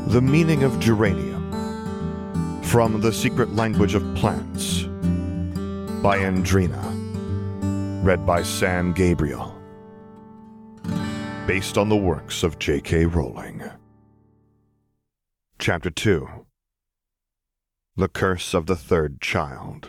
The Meaning of Geranium, from The Secret Language of Plants, by Andrina, read by Sam Gabriel, based on the works of J.K. Rowling. Chapter 2. The Curse of the Third Child.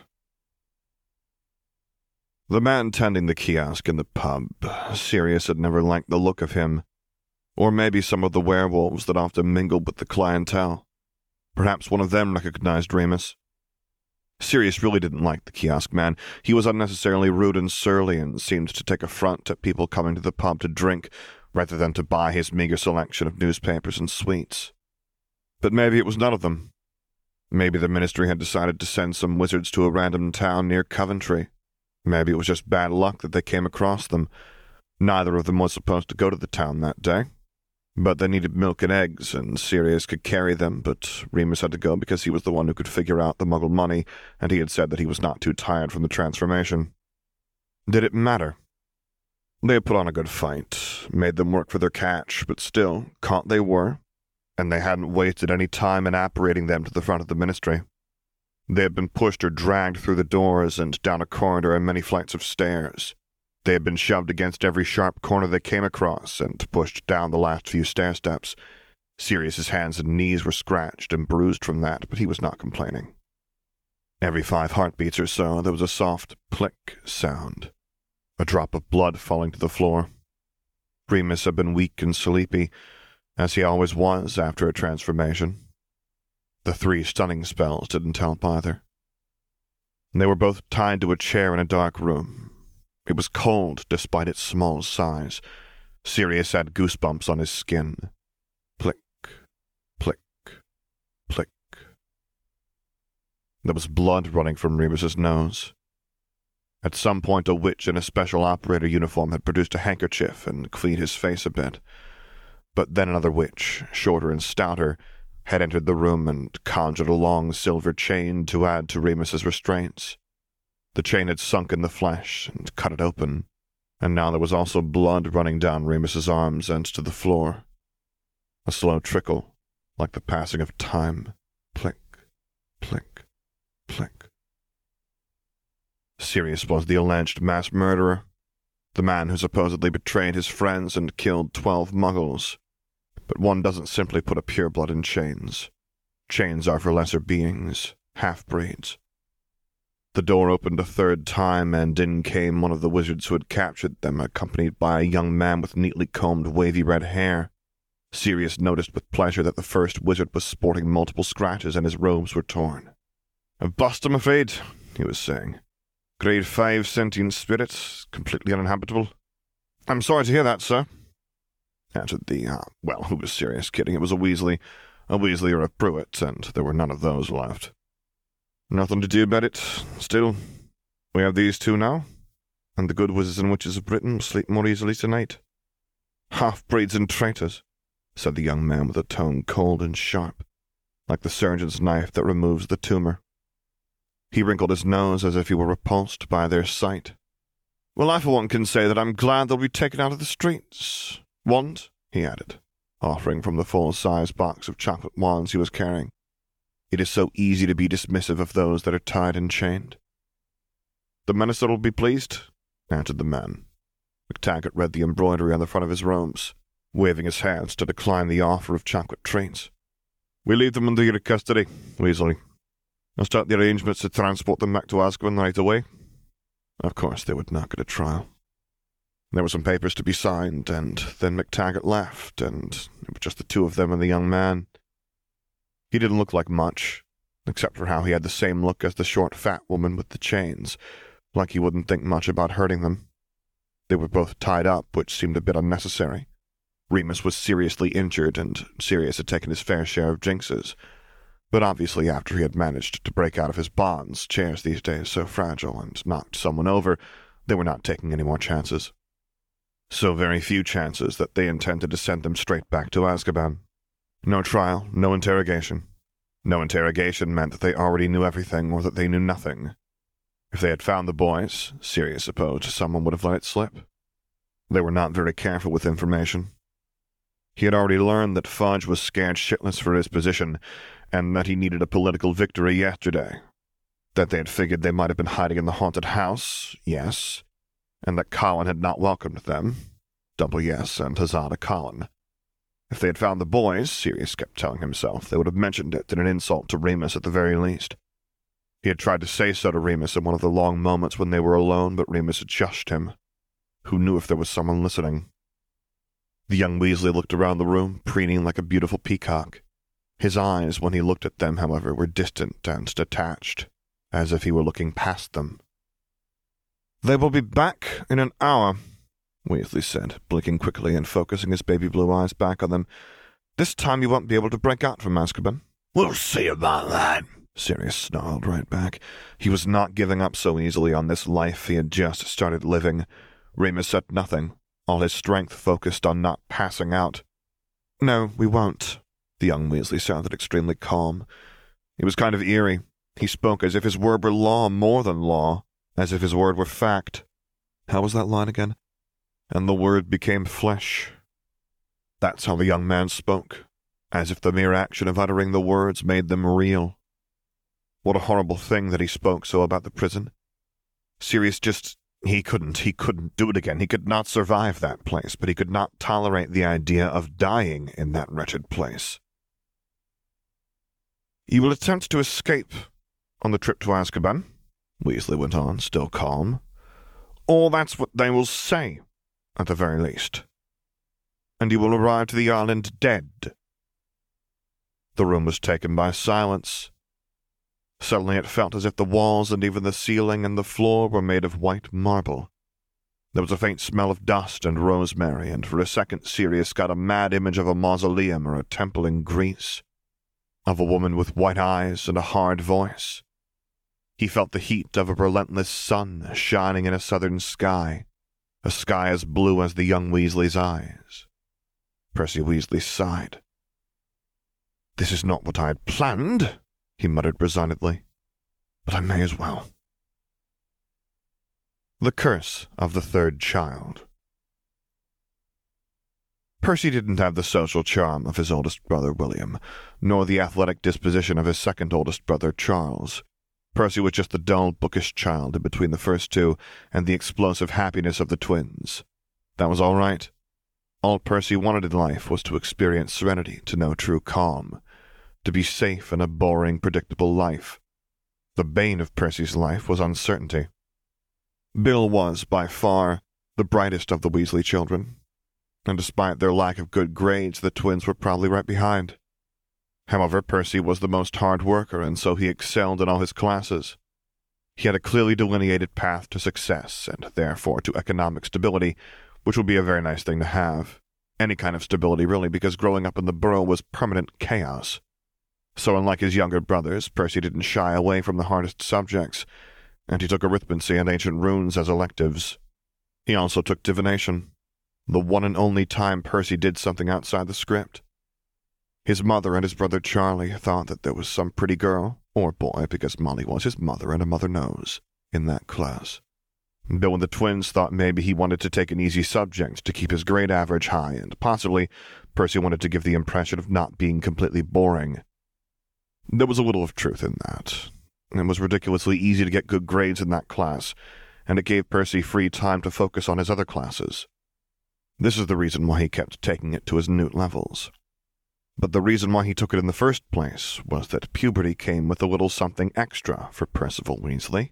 The man tending the kiosk in the pub, Sirius had never liked the look of him, or maybe some of the werewolves that often mingled with the clientele. Perhaps one of them recognized Remus. Sirius really didn't like the kiosk man. He was unnecessarily rude and surly and seemed to take affront at people coming to the pub to drink rather than to buy his meager selection of newspapers and sweets. But maybe it was none of them. Maybe the ministry had decided to send some wizards to a random town near Coventry. Maybe it was just bad luck that they came across them. Neither of them was supposed to go to the town that day. But they needed milk and eggs, and Sirius could carry them, but Remus had to go because he was the one who could figure out the Muggle money, and he had said that he was not too tired from the transformation. Did it matter? They had put on a good fight, made them work for their catch, but still, caught they were, and they hadn't wasted any time in apparating them to the front of the ministry. They had been pushed or dragged through the doors and down a corridor and many flights of stairs. They had been shoved against every sharp corner they came across and pushed down the last few stair-steps. Sirius's hands and knees were scratched and bruised from that, but he was not complaining. Every 5 heartbeats or so, there was a soft click sound, a drop of blood falling to the floor. Remus had been weak and sleepy, as he always was after a transformation. The 3 stunning spells didn't help either. They were both tied to a chair in a dark room. It was cold despite its small size. Sirius had goosebumps on his skin. Plick, plick, plick. There was blood running from Remus's nose. At some point, a witch in a special operator uniform had produced a handkerchief and cleaned his face a bit. But then another witch, shorter and stouter, had entered the room and conjured a long silver chain to add to Remus's restraints. The chain had sunk in the flesh and cut it open, and now there was also blood running down Remus's arms and to the floor. A slow trickle, like the passing of time. Plick, plick, plick. Sirius was the alleged mass murderer, the man who supposedly betrayed his friends and killed 12 Muggles. But one doesn't simply put a pureblood in chains. Chains are for lesser beings, half-breeds. The door opened a 3rd time, and in came one of the wizards who had captured them, accompanied by a young man with neatly combed wavy red hair. Sirius noticed with pleasure that the first wizard was sporting multiple scratches and his robes were torn. "A bust, I'm afraid," he was saying. "Grade 5 sentient spirits, completely uninhabitable." "I'm sorry to hear that, sir," answered who was Sirius kidding? It was a Weasley or a Pruitt, and there were none of those left. "Nothing to do about it. Still, we have these 2 now, and the good wizards and witches of Britain will sleep more easily tonight." "Half-breeds and traitors," said the young man with a tone cold and sharp, like the surgeon's knife that removes the tumor. He wrinkled his nose as if he were repulsed by their sight. "Well, I for one can say that I'm glad they'll be taken out of the streets. Wand," he added, offering from the full-size box of chocolate wands he was carrying. "It is so easy to be dismissive of those that are tied and chained." "The minister will be pleased," answered the man. McTaggart read the embroidery on the front of his robes, waving his hands to decline the offer of chocolate treats. "We leave them under your custody, Weasley. I'll start the arrangements to transport them back to Azkaban right away." Of course they would not get a trial. There were some papers to be signed, and then McTaggart left, and it was just the 2 of them and the young man. He didn't look like much, except for how he had the same look as the short, fat woman with the chains, like he wouldn't think much about hurting them. They were both tied up, which seemed a bit unnecessary. Remus was seriously injured, and Sirius had taken his fair share of jinxes. But obviously after he had managed to break out of his bonds, chairs these days so fragile, and knocked someone over, they were not taking any more chances. So very few chances that they intended to send them straight back to Azkaban. No trial, no interrogation. No interrogation meant that they already knew everything or that they knew nothing. If they had found the boys, Sirius supposed someone would have let it slip. They were not very careful with information. He had already learned that Fudge was scared shitless for his position, and that he needed a political victory yesterday. That they had figured they might have been hiding in the haunted house, yes, and that Colin had not welcomed them, double yes, and huzzah to Colin. If they had found the boys, Sirius kept telling himself, they would have mentioned it in an insult to Remus at the very least. He had tried to say so to Remus in one of the long moments when they were alone, but Remus had shushed him. Who knew if there was someone listening? The young Weasley looked around the room, preening like a beautiful peacock. His eyes, when he looked at them, however, were distant and detached, as if he were looking past them. "They will be back in an hour," Weasley said, blinking quickly and focusing his baby blue eyes back on them. "This time you won't be able to break out from Azkaban." "We'll see about that," Sirius snarled right back. He was not giving up so easily on this life he had just started living. Remus said nothing, all his strength focused on not passing out. "No, we won't." The young Weasley sounded extremely calm. It was kind of eerie. He spoke as if his word were law more than law, as if his word were fact. How was that line again? "And the word became flesh." That's how the young man spoke, as if the mere action of uttering the words made them real. What a horrible thing that he spoke so about the prison. Sirius He couldn't do it again. He could not survive that place, but he could not tolerate the idea of dying in that wretched place. "You will attempt to escape on the trip to Azkaban," Weasley went on, still calm. "Or that's what they will say, at the very least. And you will arrive to the island dead." The room was taken by silence. Suddenly it felt as if the walls and even the ceiling and the floor were made of white marble. There was a faint smell of dust and rosemary, and for a second Sirius got a mad image of a mausoleum or a temple in Greece, of a woman with white eyes and a hard voice. He felt the heat of a relentless sun shining in a southern sky, a sky as blue as the young Weasley's eyes. Percy Weasley sighed. "This is not what I had planned," he muttered resignedly, "but I may as well." The Curse of the Third Child. Percy didn't have the social charm of his oldest brother William, nor the athletic disposition of his second oldest brother Charles. Percy was just the dull, bookish child in between the first two and the explosive happiness of the twins. That was all right. All Percy wanted in life was to experience serenity, to know true calm, to be safe in a boring, predictable life. The bane of Percy's life was uncertainty. Bill was, by far, the brightest of the Weasley children, and despite their lack of good grades, the twins were probably right behind. However, Percy was the most hard worker, and so he excelled in all his classes. He had a clearly delineated path to success, and therefore to economic stability, which would be a very nice thing to have. Any kind of stability, really, because growing up in the Burrow was permanent chaos. So unlike his younger brothers, Percy didn't shy away from the hardest subjects, and he took arithmancy and ancient runes as electives. He also took divination, the one and only time Percy did something outside the script. His mother and his brother Charlie thought that there was some pretty girl, or boy, because Molly was his mother and a mother knows, in that class. Bill and the twins thought maybe he wanted to take an easy subject to keep his grade average high, and possibly Percy wanted to give the impression of not being completely boring. There was a little of truth in that. It was ridiculously easy to get good grades in that class, and it gave Percy free time to focus on his other classes. This is the reason why he kept taking it to his newt levels. But the reason why he took it in the first place was that puberty came with a little something extra for Percival Weasley.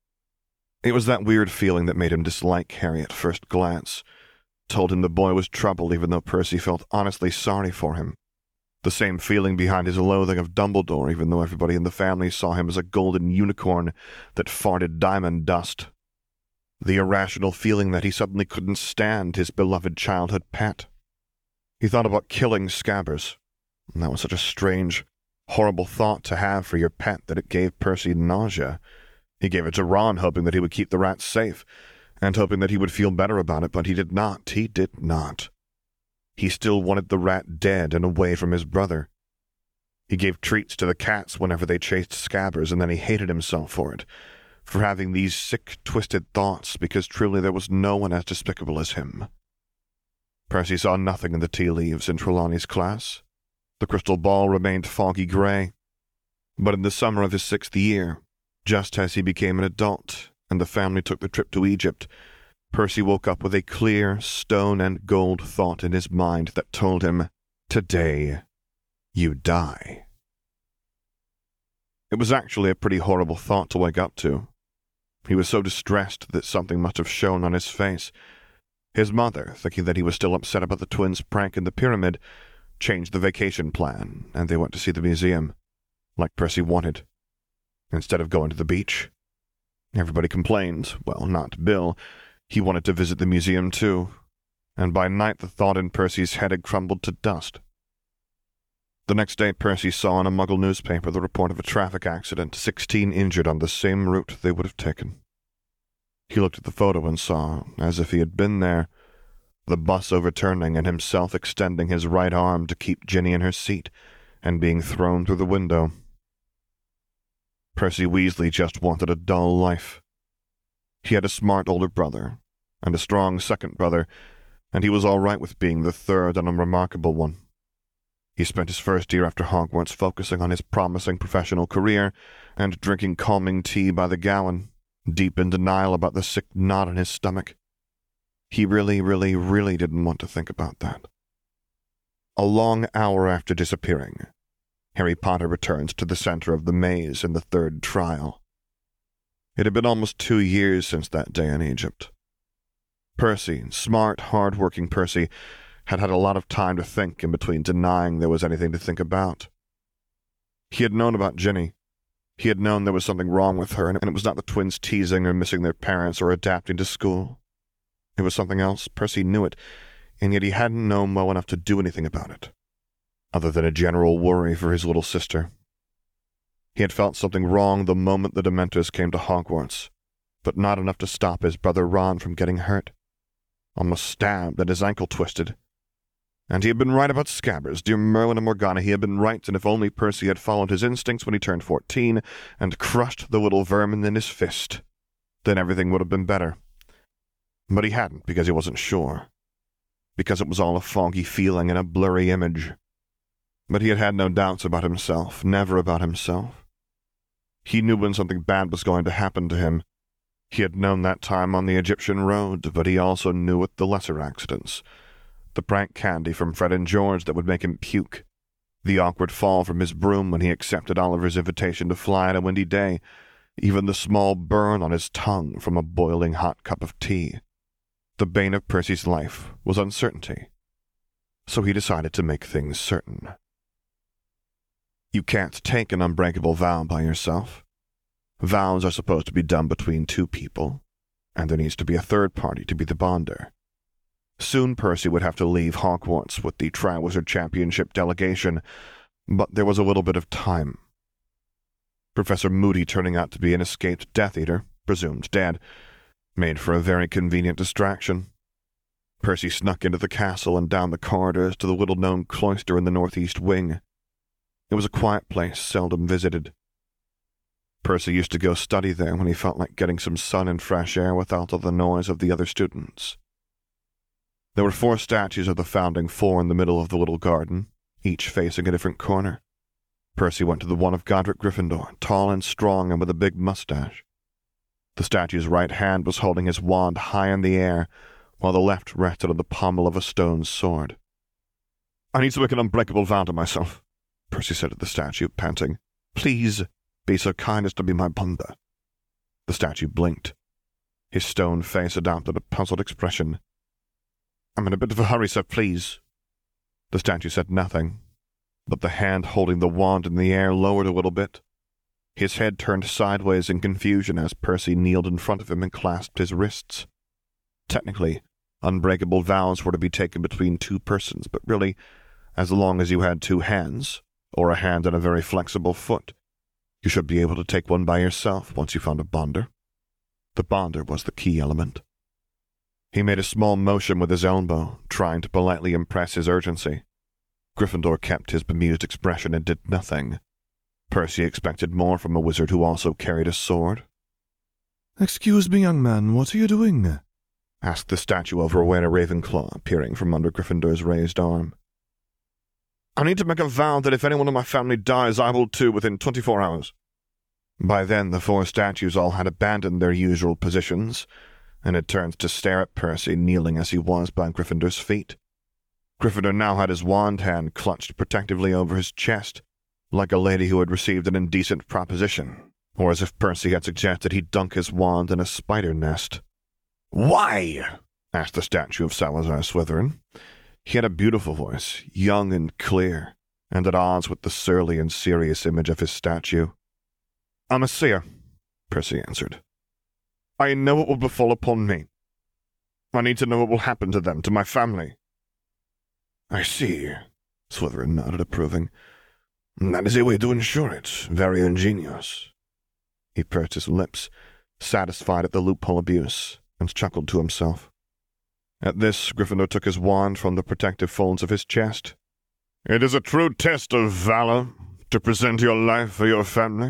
It was that weird feeling that made him dislike Harry at first glance, told him the boy was trouble even though Percy felt honestly sorry for him. The same feeling behind his loathing of Dumbledore, even though everybody in the family saw him as a golden unicorn that farted diamond dust. The irrational feeling that he suddenly couldn't stand his beloved childhood pet. He thought about killing Scabbers, and that was such a strange, horrible thought to have for your pet that it gave Percy nausea. He gave it to Ron, hoping that he would keep the rat safe, and hoping that he would feel better about it, but he did not. He did not. He still wanted the rat dead and away from his brother. He gave treats to the cats whenever they chased Scabbers, and then he hated himself for it, for having these sick, twisted thoughts, because truly there was no one as despicable as him. Percy saw nothing in the tea leaves in Trelawney's class. The crystal ball remained foggy gray. But in the summer of his 6th year, just as he became an adult and the family took the trip to Egypt, Percy woke up with a clear, stone and gold thought in his mind that told him, "Today, you die." It was actually a pretty horrible thought to wake up to. He was so distressed that something must have shown on his face. His mother, thinking that he was still upset about the twins' prank in the pyramid, changed the vacation plan, and they went to see the museum, like Percy wanted, instead of going to the beach. Everybody complained. Well, not Bill. He wanted to visit the museum too, and by night the thought in Percy's head had crumbled to dust. The next day, Percy saw in a Muggle newspaper the report of a traffic accident, 16 injured on the same route they would have taken. He looked at the photo and saw, as if he had been there, the bus overturning and himself extending his right arm to keep Ginny in her seat and being thrown through the window. Percy Weasley just wanted a dull life. He had a smart older brother and a strong second brother, and he was all right with being the third and unremarkable one. He spent his first year after Hogwarts focusing on his promising professional career and drinking calming tea by the gallon, deep in denial about the sick knot in his stomach. He really didn't want to think about that. A long hour after disappearing, Harry Potter returned to the center of the maze in the third trial. It had been almost 2 years since that day in Egypt. Percy, smart, hard-working Percy, had had a lot of time to think in between denying there was anything to think about. He had known about Ginny. He had known there was something wrong with her, and it was not the twins teasing or missing their parents or adapting to school. It was something else. Percy knew it, and yet he hadn't known well enough to do anything about it, other than a general worry for his little sister. He had felt something wrong the moment the Dementors came to Hogwarts, but not enough to stop his brother Ron from getting hurt. Almost stabbed and his ankle twisted. And he had been right about Scabbers, dear Merlin and Morgana. He had been right, and if only Percy had followed his instincts when he turned 14 and crushed the little vermin in his fist, then everything would have been better. But he hadn't, because he wasn't sure. Because it was all a foggy feeling and a blurry image. But he had had no doubts about himself, never about himself. He knew when something bad was going to happen to him. He had known that time on the Egyptian road, but he also knew it the lesser accidents. The prank candy from Fred and George that would make him puke. The awkward fall from his broom when he accepted Oliver's invitation to fly on a windy day. Even the small burn on his tongue from a boiling hot cup of tea. The bane of Percy's life was uncertainty. So he decided to make things certain. You can't take an unbreakable vow by yourself. Vows are supposed to be done between two people, and there needs to be a third party to be the bonder. Soon Percy would have to leave Hogwarts with the Triwizard Championship delegation, but there was a little bit of time. Professor Moody turning out to be an escaped Death Eater, presumed dead, made for a very convenient distraction. Percy snuck into the castle and down the corridors to the little-known cloister in the northeast wing. It was a quiet place, seldom visited. Percy used to go study there when he felt like getting some sun and fresh air without all the noise of the other students. There were 4 statues of the Founding Four in the middle of the little garden, each facing a different corner. Percy went to the one of Godric Gryffindor, tall and strong and with a big mustache. The statue's right hand was holding his wand high in the air, while the left rested on the pommel of a stone sword. "I need to make an unbreakable vow to myself," Percy said to the statue, panting. "Please be so kind as to be my bonder." The statue blinked. His stone face adopted a puzzled expression. "I'm in a bit of a hurry, sir, please." The statue said nothing, but the hand holding the wand in the air lowered a little bit. His head turned sideways in confusion as Percy kneeled in front of him and clasped his wrists. Technically, unbreakable vows were to be taken between 2 persons, but really, as long as you had 2 hands, or a hand and a very flexible foot, you should be able to take one by yourself once you found a bonder. The bonder was the key element. He made a small motion with his elbow, trying to politely impress his urgency. Gryffindor kept his bemused expression and did nothing. Percy expected more from a wizard who also carried a sword. "Excuse me, young man, what are you doing?" asked the statue of Rowena Ravenclaw, peering from under Gryffindor's raised arm. I need to make a vow that if anyone in my family dies, I will too within 24 hours. By then, the four statues all had abandoned their usual positions, and had turned to stare at Percy kneeling as he was by Gryffindor's feet. Gryffindor now had his wand hand clutched protectively over his chest, like a lady who had received an indecent proposition, or as if Percy had suggested he dunk his wand in a spider nest. Why? Asked the statue of Salazar Slytherin. He had a beautiful voice, young and clear, and at odds with the surly and serious image of his statue. I'm a seer, Percy answered. I know what will befall upon me. I need to know what will happen to them, to my family. I see, Slytherin nodded, approving. That is a way to ensure it. Very ingenious. He pursed his lips, satisfied at the loophole abuse, and chuckled to himself. At this, Gryffindor took his wand from the protective folds of his chest. It is a true test of valor to present your life for your family.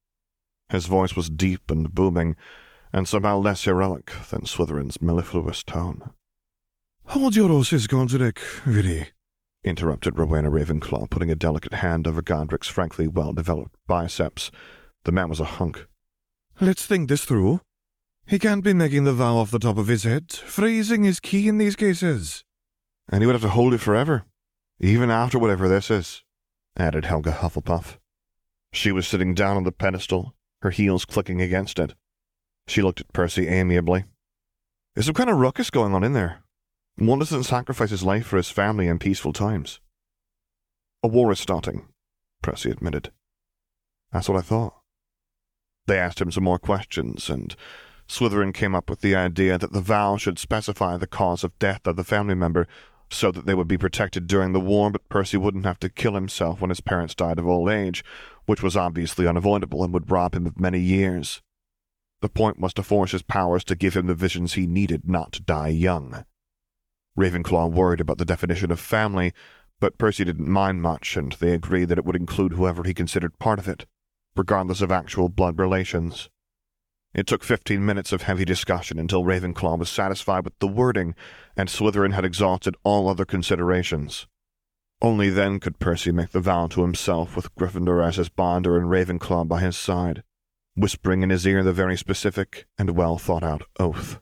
His voice was deep and booming, and somehow less heroic than Slytherin's mellifluous tone. Hold your horses, Godric, really, interrupted Rowena Ravenclaw, putting a delicate hand over Godric's frankly well-developed biceps. The man was a hunk. Let's think this through. He can't be making the vow off the top of his head. Phrasing is key in these cases. And he would have to hold it forever, even after whatever this is, added Helga Hufflepuff. She was sitting down on the pedestal, her heels clicking against it. She looked at Percy amiably. There's some kind of ruckus going on in there. One doesn't sacrifice his life for his family in peaceful times. A war is starting, Percy admitted. That's what I thought. They asked him some more questions, and Slytherin came up with the idea that the vow should specify the cause of death of the family member so that they would be protected during the war, but Percy wouldn't have to kill himself when his parents died of old age, which was obviously unavoidable and would rob him of many years. The point was to force his powers to give him the visions he needed not to die young. Ravenclaw worried about the definition of family, but Percy didn't mind much, and they agreed that it would include whoever he considered part of it, regardless of actual blood relations. It took 15 minutes of heavy discussion until Ravenclaw was satisfied with the wording, and Slytherin had exhausted all other considerations. Only then could Percy make the vow to himself with Gryffindor as his bonder and Ravenclaw by his side, whispering in his ear the very specific and well-thought-out oath.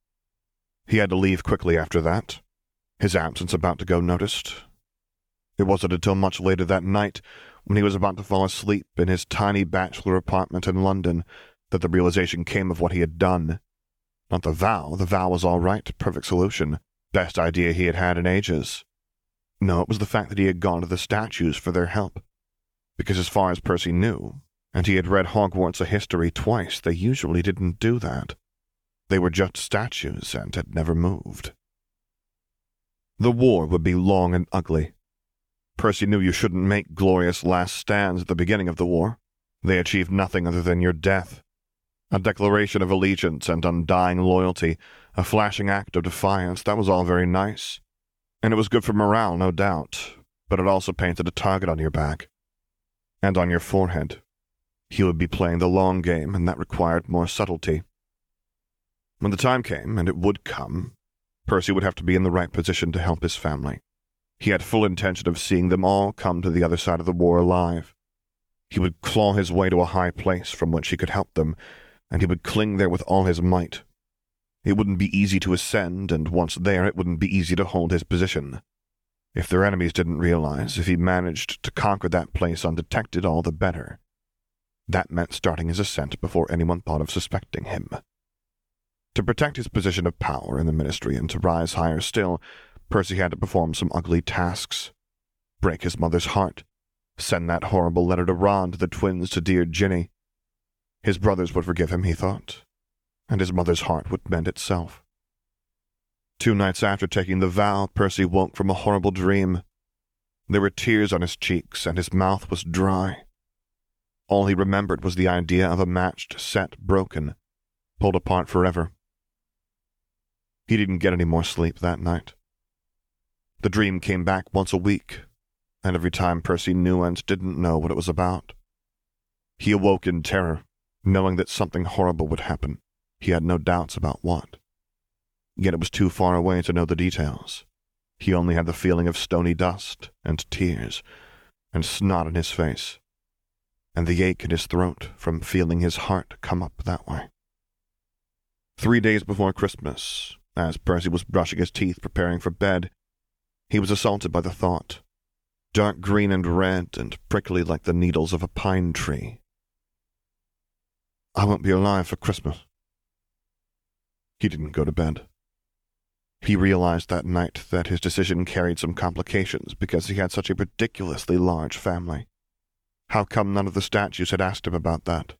He had to leave quickly after that, his absence about to go noticed. It wasn't until much later that night, when he was about to fall asleep in his tiny bachelor apartment in London, that the realization came of what he had done. Not the vow was all right, perfect solution, best idea he had had in ages. No, it was the fact that he had gone to the statues for their help. Because as far as Percy knew, and he had read Hogwarts A History twice, they usually didn't do that. They were just statues and had never moved. The war would be long and ugly. Percy knew you shouldn't make glorious last stands at the beginning of the war. They achieved nothing other than your death. A declaration of allegiance and undying loyalty, a flashing act of defiance, that was all very nice. And it was good for morale, no doubt, but it also painted a target on your back. And on your forehead. He would be playing the long game, and that required more subtlety. When the time came, and it would come, Percy would have to be in the right position to help his family. He had full intention of seeing them all come to the other side of the war alive. He would claw his way to a high place from which he could help them, and he would cling there with all his might. It wouldn't be easy to ascend, and once there it wouldn't be easy to hold his position. If their enemies didn't realize, if he managed to conquer that place undetected, all the better. That meant starting his ascent before anyone thought of suspecting him. To protect his position of power in the Ministry and to rise higher still, Percy had to perform some ugly tasks. Break his mother's heart. Send that horrible letter to Ron, to the twins, to dear Ginny. His brothers would forgive him, he thought, and his mother's heart would mend itself. 2 nights after taking the vow, Percy woke from a horrible dream. There were tears on his cheeks, and his mouth was dry. All he remembered was the idea of a matched set broken, pulled apart forever. He didn't get any more sleep that night. The dream came back once a week, and every time Percy knew and didn't know what it was about. He awoke in terror, knowing that something horrible would happen. He had no doubts about what. yet it was too far away to know the details. He only had the feeling of stony dust and tears and snot in his face, and the ache in his throat from feeling his heart come up that way. 3 days before Christmas, as Percy was brushing his teeth preparing for bed, he was assaulted by the thought, dark green and red and prickly like the needles of a pine tree. I won't be alive for Christmas. He didn't go to bed. He realized that night that his decision carried some complications because he had such a ridiculously large family. How come none of the statues had asked him about that?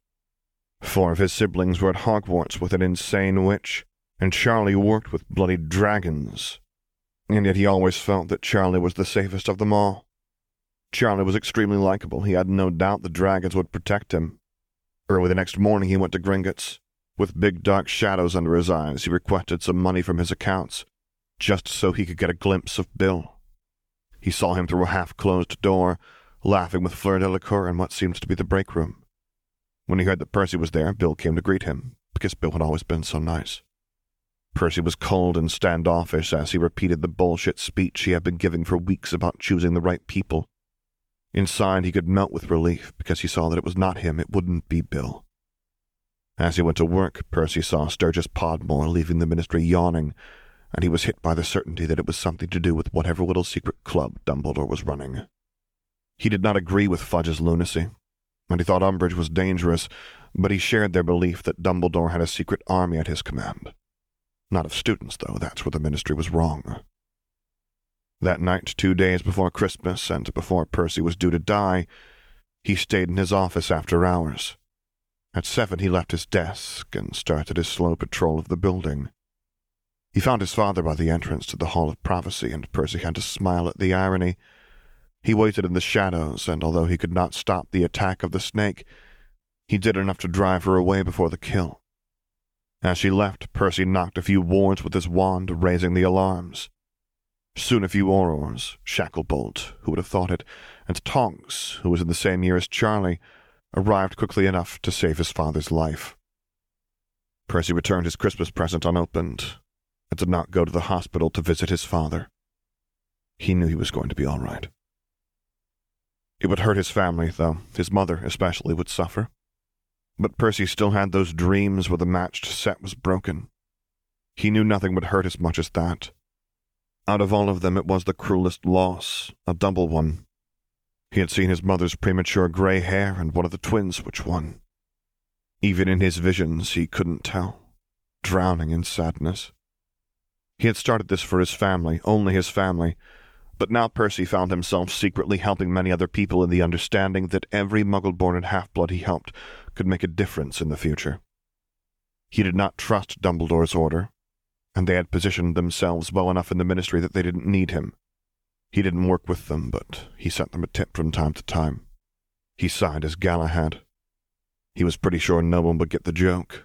4 of his siblings were at Hogwarts with an insane witch, and Charlie worked with bloody dragons. And yet he always felt that Charlie was the safest of them all. Charlie was extremely likable. He had no doubt the dragons would protect him. Early the next morning he went to Gringotts. With big dark shadows under his eyes, he requested some money from his accounts, just so he could get a glimpse of Bill. He saw him through a half-closed door, laughing with Fleur Delacour in what seemed to be the break room. When he heard that Percy was there, Bill came to greet him, because Bill had always been so nice. Percy was cold and standoffish as he repeated the bullshit speech he had been giving for weeks about choosing the right people. Inside, he could melt with relief because he saw that it was not him, it wouldn't be Bill. As he went to work, Percy saw Sturgis Podmore leaving the ministry yawning, and he was hit by the certainty that it was something to do with whatever little secret club Dumbledore was running. He did not agree with Fudge's lunacy, and he thought Umbridge was dangerous, but he shared their belief that Dumbledore had a secret army at his command. Not of students, though. That's where the ministry was wrong. That night, 2 days before Christmas and before Percy was due to die, he stayed in his office after hours. At 7, he left his desk and started his slow patrol of the building. He found his father by the entrance to the Hall of Prophecy, and Percy had to smile at the irony. He waited in the shadows, and although he could not stop the attack of the snake, he did enough to drive her away before the kill. As she left, Percy knocked a few wards with his wand, raising the alarms. Soon a few Aurors, Shacklebolt, who would have thought it, and Tonks, who was in the same year as Charlie, arrived quickly enough to save his father's life. Percy returned his Christmas present unopened, and did not go to the hospital to visit his father. He knew he was going to be all right. It would hurt his family, though. His mother, especially, would suffer. But Percy still had those dreams where the matched set was broken. He knew nothing would hurt as much as that. Out of all of them, it was the cruelest loss, a double one. He had seen his mother's premature gray hair and one of the twins which one. Even in his visions, he couldn't tell, drowning in sadness. He had started this for his family, only his family, but now Percy found himself secretly helping many other people in the understanding that every Muggle-born and half-blood he helped could make a difference in the future. He did not trust Dumbledore's order, and they had positioned themselves well enough in the ministry that they didn't need him. He didn't work with them, but he sent them a tip from time to time. He sighed as Galahad. He was pretty sure no one would get the joke.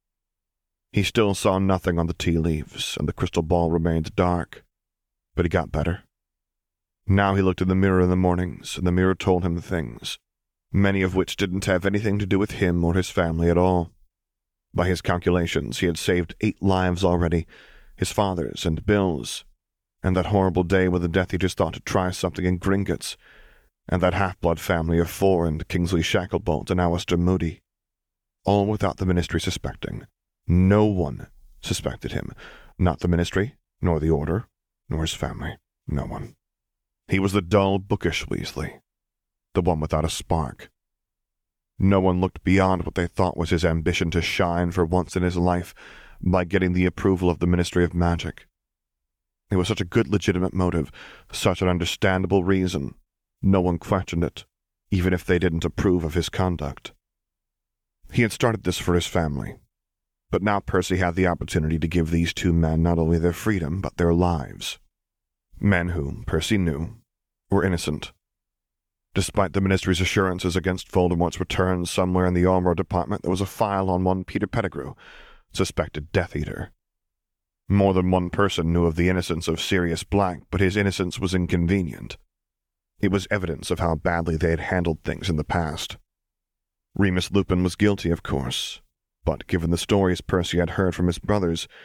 He still saw nothing on the tea leaves, and the crystal ball remained dark, but he got better. Now he looked in the mirror in the mornings, and the mirror told him things, many of which didn't have anything to do with him or his family at all. By his calculations, he had saved 8 lives already, his father's and Bill's, and that horrible day with the Death Eaters thought to try something in Gringotts, and that half-blood family of 4 and Kingsley Shacklebolt and Alistair Moody, all without the ministry suspecting. No one suspected him, not the ministry, nor the Order, nor his family, no one. He was the dull, bookish Weasley, the one without a spark. No one looked beyond what they thought was his ambition to shine for once in his life by getting the approval of the Ministry of Magic. It was such a good legitimate motive, such an understandable reason. No one questioned it, even if they didn't approve of his conduct. He had started this for his family, but now Percy had the opportunity to give these 2 men not only their freedom, but their lives. Men who, Percy knew, were innocent. Despite the Ministry's assurances against Voldemort's return, somewhere in the Armor Department there was a file on one Peter Pettigrew, suspected Death Eater. More than one person knew of the innocence of Sirius Black, but his innocence was inconvenient. It was evidence of how badly they had handled things in the past. Remus Lupin was guilty, of course, but given the stories Percy had heard from his brothers,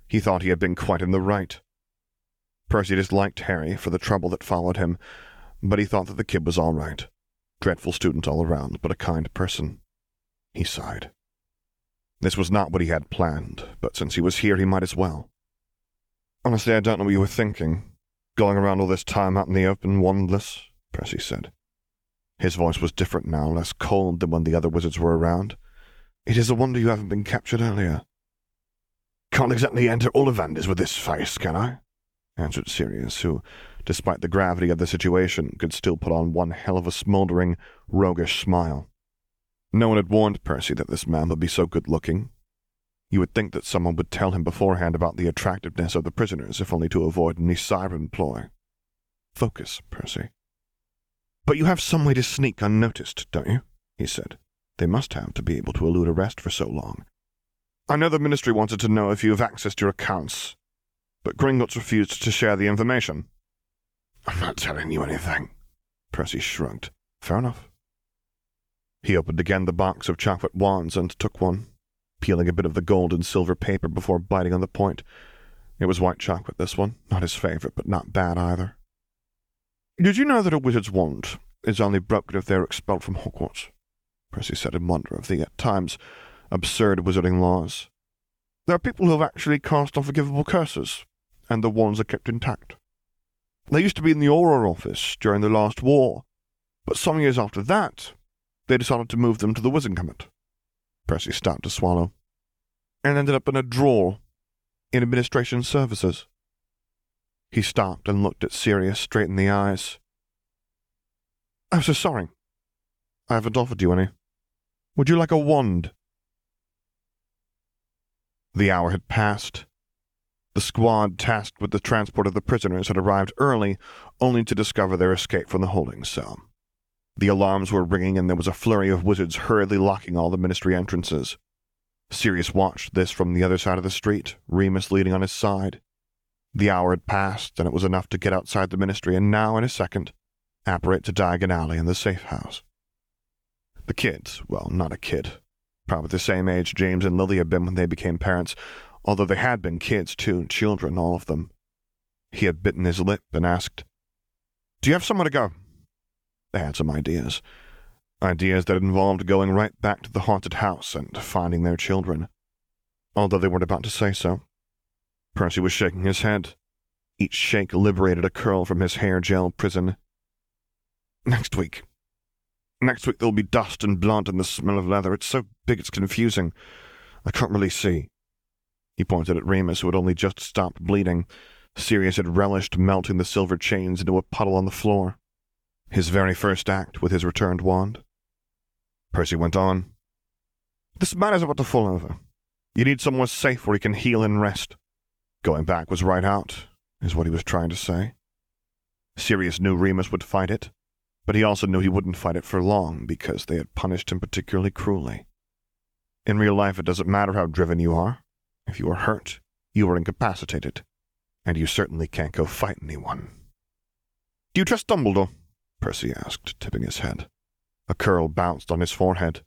He thought he had been quite in the right. Percy disliked Harry for the trouble that followed him, but he thought that the kid was all right. Dreadful student all around, but a kind person. He sighed. This was not what he had planned, but since he was here, he might as well. Honestly, I don't know what you were thinking, going around all this time out in the open, wandless, Percy said. His voice was different now, less cold than when the other wizards were around. It is a wonder you haven't been captured earlier. Can't exactly enter Ollivanders with this face, can I? Answered Sirius, who, despite the gravity of the situation, could still put on one hell of a smouldering, roguish smile. No one had warned Percy that this man would be so good-looking. You would think that someone would tell him beforehand about the attractiveness of the prisoners, if only to avoid any siren ploy. Focus, Percy. But you have some way to sneak unnoticed, don't you? He said. They must have to be able to elude arrest for so long. I know the Ministry wanted to know if you have access to your accounts, but Gringotts refused to share the information. I'm not telling you anything. Percy shrugged. Fair enough. He opened again the box of chocolate wands and took one, peeling a bit of the gold and silver paper before biting on the point. It was white chocolate, this one. Not his favorite, but not bad either. Did you know that a wizard's wand is only broken if they are expelled from Hogwarts? Percy said in wonder of the, at times, absurd wizarding laws. There are people who have actually cast unforgivable curses, and the wands are kept intact. They used to be in the Auror office during the last war, but some years after that, they decided to move them to the Wizengamot. Percy stopped to swallow, and ended up in a drawer in administration services. He stopped and looked at Sirius straight in the eyes. I'm so sorry. I haven't offered you any. Would you like a wand? The hour had passed. The squad tasked with the transport of the prisoners had arrived early, only to discover their escape from the holding cell. The alarms were ringing, and there was a flurry of wizards hurriedly locking all the Ministry entrances. Sirius watched this from the other side of the street, Remus leading on his side. The hour had passed, and it was enough to get outside the Ministry, and now, in a second, apparate to Diagon Alley and the safe house. The kids, well, not a kid, probably the same age James and Lily had been when they became parents, although they had been kids too, children, all of them. He had bitten his lip and asked, Do you have somewhere to go? They had some ideas. Ideas that involved going right back to the haunted house and finding their children, although they weren't about to say so. Percy was shaking his head. Each shake liberated a curl from his hair gel prison. Next week there'll be dust and blood and the smell of leather. It's so big it's confusing. I can't really see. He pointed at Remus, who had only just stopped bleeding. Sirius had relished melting the silver chains into a puddle on the floor. His very first act with his returned wand. Percy went on. This man is about to fall over. You need somewhere safe where he can heal and rest. Going back was right out, is what he was trying to say. Sirius knew Remus would fight it, but he also knew he wouldn't fight it for long because they had punished him particularly cruelly. In real life, it doesn't matter how driven you are. If you are hurt, you are incapacitated, and you certainly can't go fight anyone. Do you trust Dumbledore? Percy asked, tipping his head. A curl bounced on his forehead.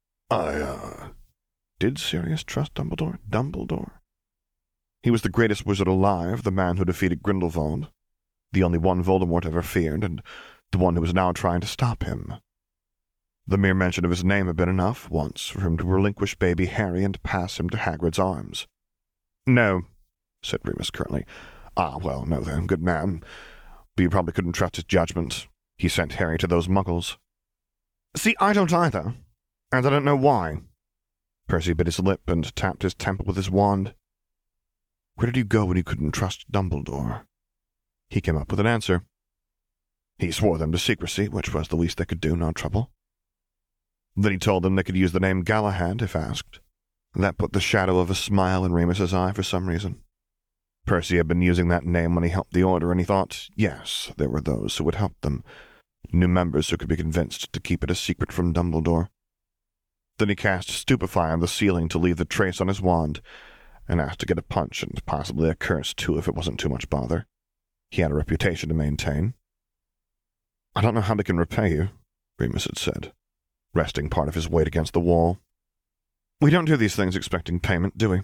Did Sirius trust Dumbledore? Dumbledore? He was the greatest wizard alive, the man who defeated Grindelwald, the only one Voldemort ever feared, and the one who was now trying to stop him. The mere mention of his name had been enough, once, for him to relinquish baby Harry and pass him to Hagrid's arms. No, said Remus curtly. Ah, well, no then, good man. But you probably couldn't trust his judgment. He sent Harry to those muggles. See, I don't either, and I don't know why. Percy bit his lip and tapped his temple with his wand. Where did you go when you couldn't trust Dumbledore? He came up with an answer. He swore them to secrecy, which was the least they could do, no trouble. Then he told them they could use the name Galahad if asked. That put the shadow of a smile in Remus's eye for some reason. Percy had been using that name when he helped the Order, and he thought, yes, there were those who would help them, new members who could be convinced to keep it a secret from Dumbledore. Then he cast Stupefy on the ceiling to leave the trace on his wand, and asked to get a punch and possibly a curse, too, if it wasn't too much bother. He had a reputation to maintain. I don't know how they can repay you, Remus had said, resting part of his weight against the wall. We don't do these things expecting payment, do we?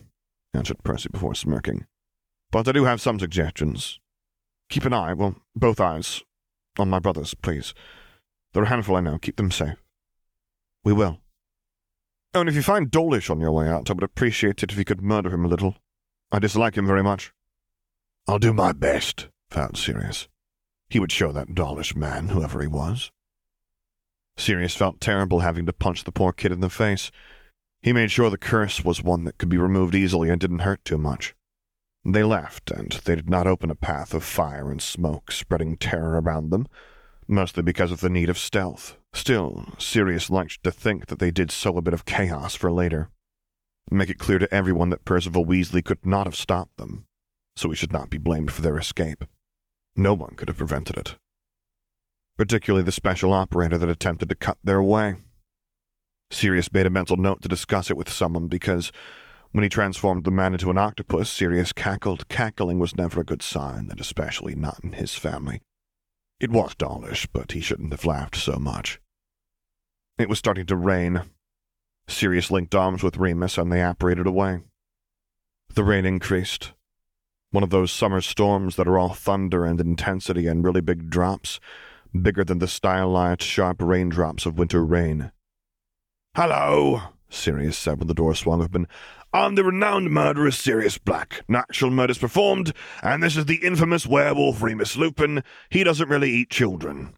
answered Percy before smirking. But I do have some suggestions. Keep an eye, well, both eyes, on my brothers, please. They're a handful, I know. Keep them safe. We will. Oh, and if you find Dawlish on your way out, I would appreciate it if you could murder him a little. I dislike him very much. I'll do my best, vowed Sirius. He would show that Dawlish man, whoever he was. Sirius felt terrible having to punch the poor kid in the face. He made sure the curse was one that could be removed easily and didn't hurt too much. They left, and they did not open a path of fire and smoke spreading terror around them, mostly because of the need of stealth. Still, Sirius liked to think that they did sow a bit of chaos for later. Make it clear to everyone that Percival Weasley could not have stopped them, so he should not be blamed for their escape. No one could have prevented it. Particularly the special operator that attempted to cut their way. Sirius made a mental note to discuss it with someone because when he transformed the man into an octopus, Sirius cackled. Cackling was never a good sign, and especially not in his family. It was Dawlish, but he shouldn't have laughed so much. It was starting to rain. Sirius linked arms with Remus, and they apparated away. The rain increased. One of those summer storms that are all thunder and intensity and really big drops, bigger than the stylized, sharp raindrops of winter rain. "Hello," Sirius said when the door swung open. "I'm the renowned murderer Sirius Black. Natural murders performed, and this is the infamous werewolf Remus Lupin. He doesn't really eat children."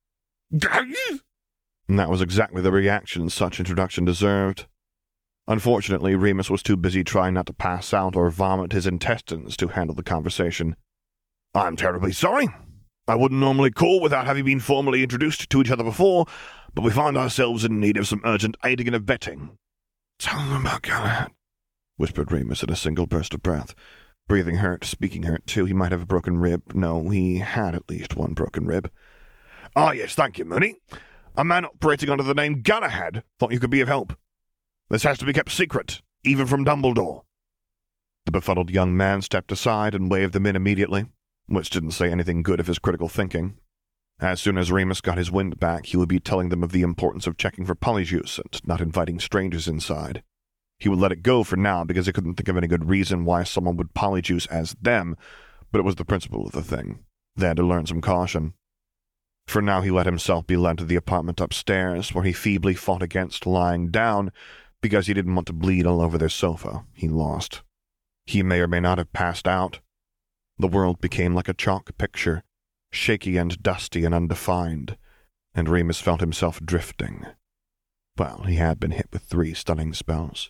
And that was exactly the reaction such introduction deserved. Unfortunately, Remus was too busy trying not to pass out or vomit his intestines to handle the conversation. "I'm terribly sorry. I wouldn't normally call without having been formally introduced to each other before, but we find ourselves in need of some urgent aiding and abetting." "Tell them about Galahad," whispered Remus in a single burst of breath. Breathing hurt, speaking hurt, too. He might have a broken rib. No, he had at least one broken rib. "Ah, yes, thank you, Moony. A man operating under the name Galahad thought you could be of help. This has to be kept secret, even from Dumbledore." The befuddled young man stepped aside and waved them in immediately, which didn't say anything good of his critical thinking. As soon as Remus got his wind back, he would be telling them of the importance of checking for polyjuice and not inviting strangers inside. He would let it go for now because he couldn't think of any good reason why someone would polyjuice as them, but it was the principle of the thing. They had to learn some caution. For now he let himself be led to the apartment upstairs, where he feebly fought against lying down because he didn't want to bleed all over their sofa. He lost. He may or may not have passed out. The world became like a chalk picture, shaky and dusty and undefined, and Remus felt himself drifting. Well, he had been hit with 3 stunning spells.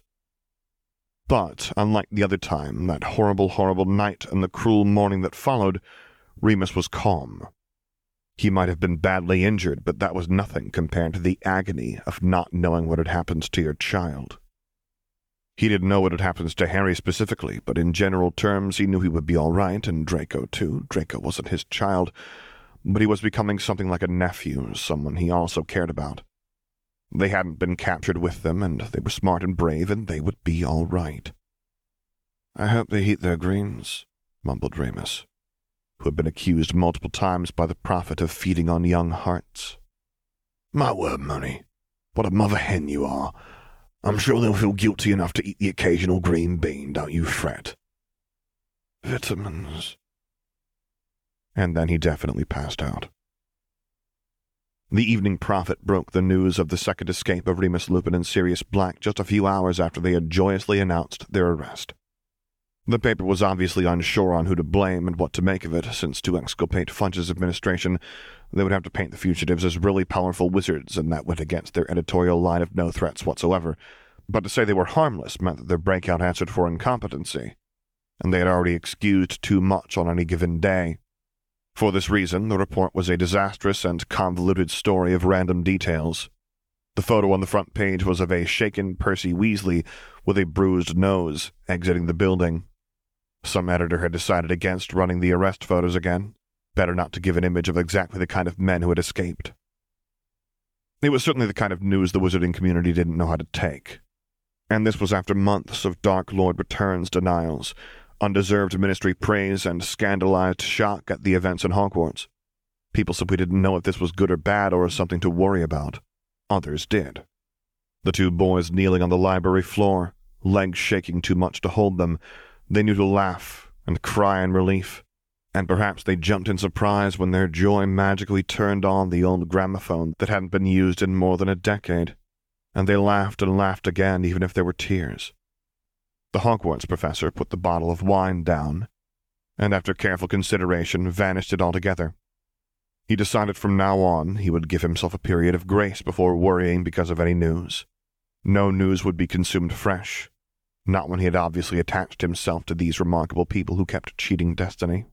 But, unlike the other time, that horrible, horrible night and the cruel morning that followed, Remus was calm. He might have been badly injured, but that was nothing compared to the agony of not knowing what had happened to your child. He didn't know what had happened to Harry specifically, but in general terms he knew he would be all right, and Draco too. Draco wasn't his child, but he was becoming something like a nephew, someone he also cared about. They hadn't been captured with them, and they were smart and brave, and they would be all right. "I hope they eat their greens," mumbled Remus, who had been accused multiple times by the prophet of feeding on young hearts. "My word, Moony, what a mother hen you are. I'm sure they'll feel guilty enough to eat the occasional green bean, don't you fret." "Vitamins." And then he definitely passed out. The Evening Prophet broke the news of the second escape of Remus Lupin and Sirius Black just a few hours after they had joyously announced their arrest. The paper was obviously unsure on who to blame and what to make of it, since to exculpate Fudge's administration, they would have to paint the fugitives as really powerful wizards, and that went against their editorial line of no threats whatsoever. But to say they were harmless meant that their breakout answered for incompetency, and they had already excused too much on any given day. For this reason, the report was a disastrous and convoluted story of random details. The photo on the front page was of a shaken Percy Weasley with a bruised nose exiting the building. Some editor had decided against running the arrest photos again. Better not to give an image of exactly the kind of men who had escaped. It was certainly the kind of news the wizarding community didn't know how to take. And this was after months of Dark Lord returns denials, undeserved ministry praise, and scandalized shock at the events in Hogwarts. People simply didn't know if this was good or bad or something to worry about. Others did. The 2 boys kneeling on the library floor, legs shaking too much to hold them. They knew to laugh and cry in relief, and perhaps they jumped in surprise when their joy magically turned on the old gramophone that hadn't been used in more than a decade, and they laughed and laughed again even if there were tears. The Hogwarts professor put the bottle of wine down, and after careful consideration vanished it altogether. He decided from now on he would give himself a period of grace before worrying because of any news. No news would be consumed fresh, not when he had obviously attached himself to these remarkable people who kept cheating destiny.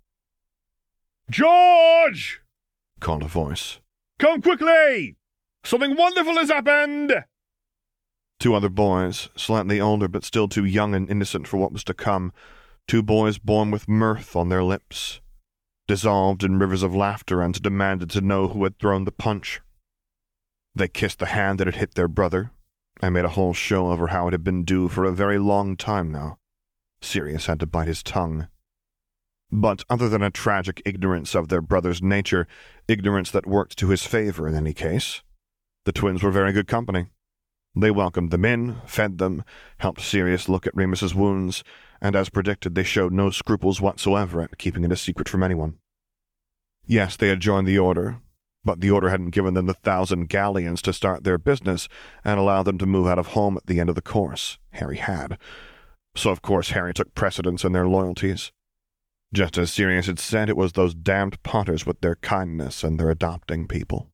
"George!" called a voice. "Come quickly! Something wonderful has happened!" Two other boys, slightly older but still too young and innocent for what was to come, two boys born with mirth on their lips, dissolved in rivers of laughter and demanded to know who had thrown the punch. They kissed the hand that had hit their brother, and made a whole show over how it had been due for a very long time now. Sirius had to bite his tongue. But other than a tragic ignorance of their brother's nature, ignorance that worked to his favor in any case, the twins were very good company. They welcomed them in, fed them, helped Sirius look at Remus's wounds, and as predicted, they showed no scruples whatsoever at keeping it a secret from anyone. Yes, they had joined the Order, but the Order hadn't given them the 1,000 galleons to start their business and allow them to move out of home at the end of the course. Harry had. So of course Harry took precedence in their loyalties. Just as Sirius had said, it was those damned Potters with their kindness and their adopting people.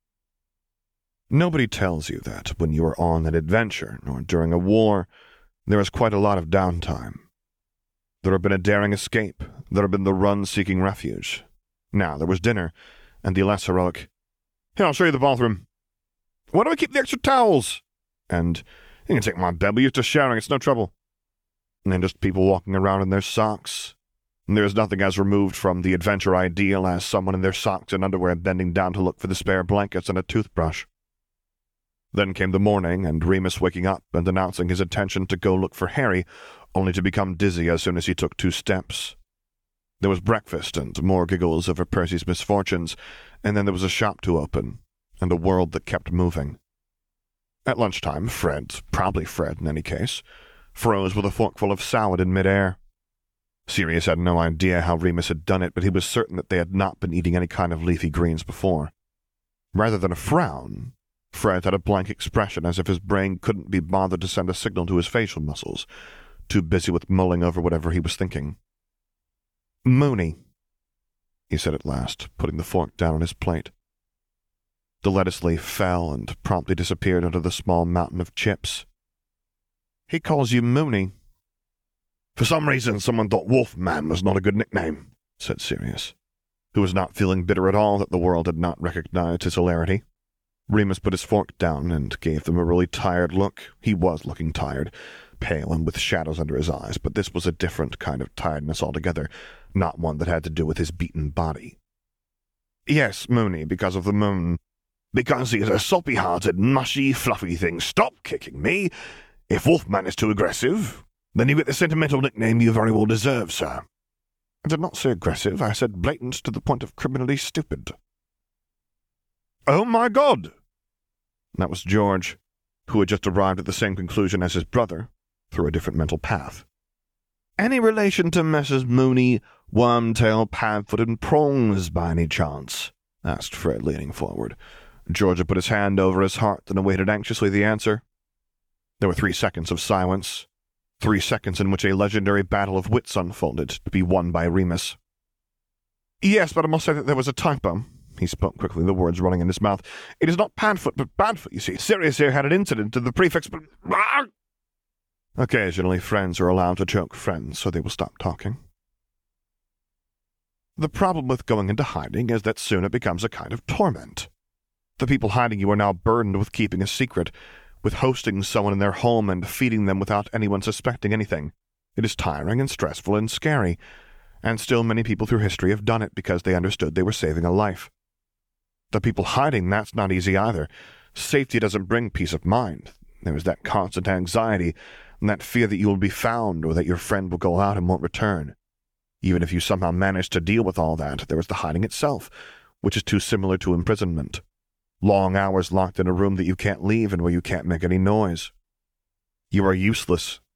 Nobody tells you that when you are on an adventure or during a war, there is quite a lot of downtime. There had been a daring escape, there had been the run seeking refuge. Now there was dinner, and the less heroic, "Here, I'll show you the bathroom." "Where do I keep the extra towels?" And, "You can take my bed, we're used to sharing, it's no trouble." And then just people walking around in their socks. And there is nothing as removed from the adventure ideal as someone in their socks and underwear bending down to look for the spare blankets and a toothbrush. Then came the morning, and Remus waking up and announcing his intention to go look for Harry, only to become dizzy as soon as he took 2 steps. There was breakfast and more giggles over Percy's misfortunes, and then there was a shop to open, and a world that kept moving. At lunchtime, Fred, probably Fred in any case, froze with a forkful of salad in midair. Sirius had no idea how Remus had done it, but he was certain that they had not been eating any kind of leafy greens before. Rather than a frown, Fred had a blank expression as if his brain couldn't be bothered to send a signal to his facial muscles, too busy with mulling over whatever he was thinking. "Moony," he said at last, putting the fork down on his plate. The lettuce leaf fell and promptly disappeared under the small mountain of chips. "He calls you Moony." "For some reason, someone thought Wolfman was not a good nickname," said Sirius, who was not feeling bitter at all that the world had not recognized his hilarity. Remus put his fork down and gave them a really tired look. He was looking tired, pale and with shadows under his eyes, but this was a different kind of tiredness altogether, not one that had to do with his beaten body. "Yes, Moony, because of the moon." "Because he is a soppy-hearted, mushy, fluffy thing. Stop kicking me. If Wolfman is too aggressive, then you get the sentimental nickname you very well deserve, sir." "I did not say aggressive. I said blatant to the point of criminally stupid." "Oh, my God!" That was George, who had just arrived at the same conclusion as his brother, through a different mental path. "Any relation to Messrs. Moony, Wormtail, Padfoot, and Prongs, by any chance?" asked Fred, leaning forward. George had put his hand over his heart and awaited anxiously the answer. There were 3 seconds of silence, 3 seconds in which a legendary battle of wits unfolded, to be won by Remus. "Yes, but I must say that there was a typo." He spoke quickly, the words running in his mouth. "It is not Padfoot, but Badfoot, you see. Sirius here had an incident to the prefix, but—" Occasionally, friends are allowed to choke friends, so they will stop talking. The problem with going into hiding is that soon it becomes a kind of torment. The people hiding you are now burdened with keeping a secret, with hosting someone in their home and feeding them without anyone suspecting anything. It is tiring and stressful and scary, and still many people through history have done it because they understood they were saving a life. The people hiding, that's not easy either. Safety doesn't bring peace of mind. There is that constant anxiety, and that fear that you will be found or that your friend will go out and won't return. Even if you somehow manage to deal with all that, there is the hiding itself, which is too similar to imprisonment. Long hours locked in a room that you can't leave and where you can't make any noise. You are useless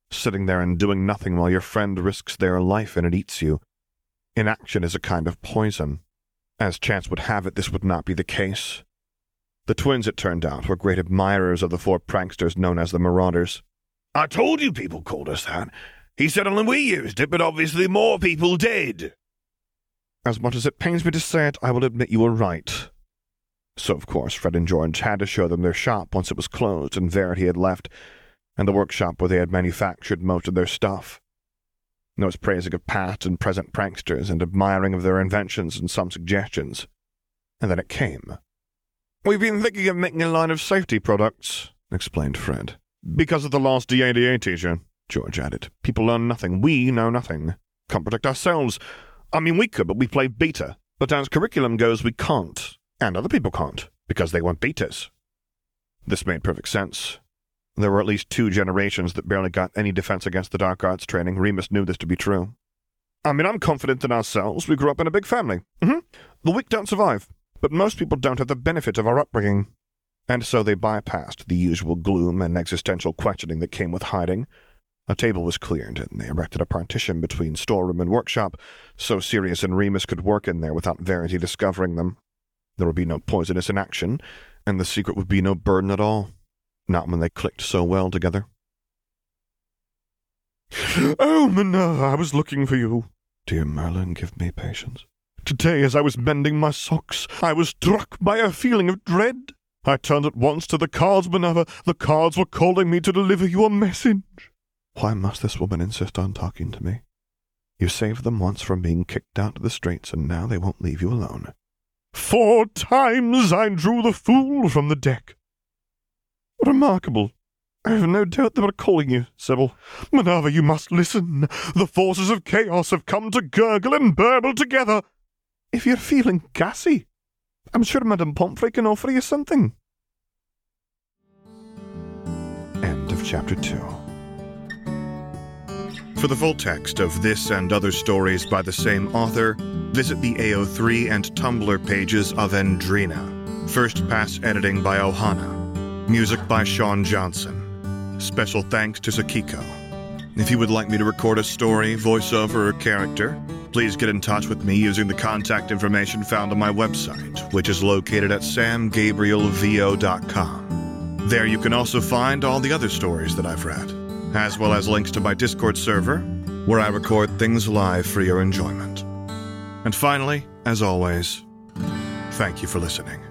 sitting there and doing nothing while your friend risks their life and it eats you. Inaction is a kind of poison. As chance would have it, this would not be the case. The twins, it turned out, were great admirers of the 4 pranksters known as the Marauders. I told you people called us that. He said only we used it, but obviously more people did. As much as it pains me to say it, I will admit you were right. So, of course, Fred and George had to show them their shop once it was closed and Verity had left, and the workshop where they had manufactured most of their stuff. There was praising of past and present pranksters and admiring of their inventions and some suggestions. And then it came. "We've been thinking of making a line of safety products," explained Fred. "Because of the lost DADA teacher," George added. "People learn nothing. We know nothing. Can't protect ourselves. I mean, we could, but we play beta. But as curriculum goes, we can't. And other people can't, because they weren't betas." This made perfect sense. There were at least 2 generations that barely got any defense against the dark arts training. Remus knew this to be true. "I mean, I'm confident in ourselves. We grew up in a big family. The weak don't survive. But most people don't have the benefit of our upbringing." And so they bypassed the usual gloom and existential questioning that came with hiding. A table was cleared, and they erected a partition between storeroom and workshop, so Sirius and Remus could work in there without Verity discovering them. There would be no poisonous inaction, and the secret would be no burden at all. Not when they clicked so well together. "Oh, Minerva, I was looking for you. Dear Merlin, give me patience. Today, as I was mending my socks, I was struck by a feeling of dread. I turned at once to the cards, Minerva. The cards were calling me to deliver you a message." Why must this woman insist on talking to me? You saved them once from being kicked out to the streets, and now they won't leave you alone. 4 times I drew the fool from the deck. Remarkable. I have no doubt they were calling you, Sybil. Minerva, you must listen. The forces of chaos have come to gurgle and burble together. If you're feeling gassy, I'm sure Madame Pomfrey can offer you something. End of Chapter 2. For the full text of this and other stories by the same author, visit the AO3 and Tumblr pages of Endrina. First Pass editing by Ohana. Music by Sean Johnson. Special thanks to Sakiko. If you would like me to record a story, voiceover, or character, please get in touch with me using the contact information found on my website, which is located at samgabrielvo.com. There you can also find all the other stories that I've read, as well as links to my Discord server, where I record things live for your enjoyment. And finally, as always, thank you for listening.